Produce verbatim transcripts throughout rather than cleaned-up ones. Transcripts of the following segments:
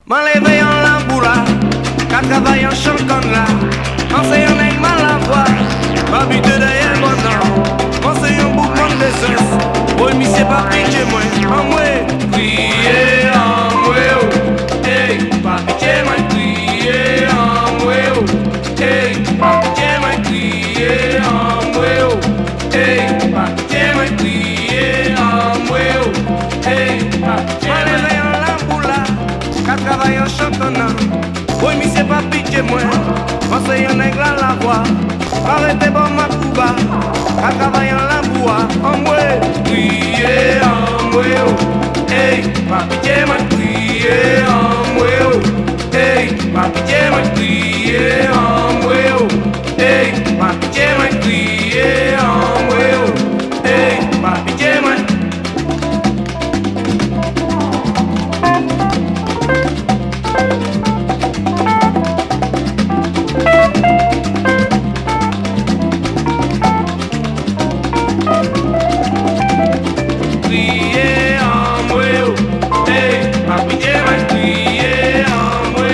M'en levé en lamboula, qu'à travailler en chancan là. Enseignant n'est mal la voix, m'habite derrière mon nom. Enseignant beaucoup de sens, pour m'y c'est pas pitié moi. En moi, crier en moi, oh. Hey, pas pitié moi, crier en moi, oh. Hey, pas pitié moi, crier en moi, oh. Hey, pas pitié moi, crier en moi, oh. Hey, pas pitié moi. Qu'à travailler en chantant, oui, mais c'est pas pitié moi. Pensez y'en est là la voix. Arrêtez bon ma couba. Qu'à travailler en la bois. En moi, crier en moi. Hey, pas pitié moi, crier en moi. Hey, pas pitié moi, crier en moi. Hey, pas pitié moi, crier en moi. Hey, pas pitié moi.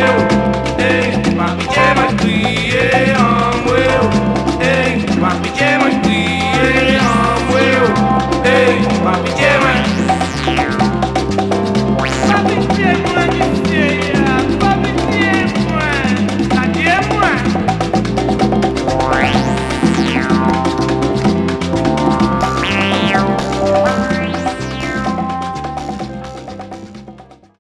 Yeah.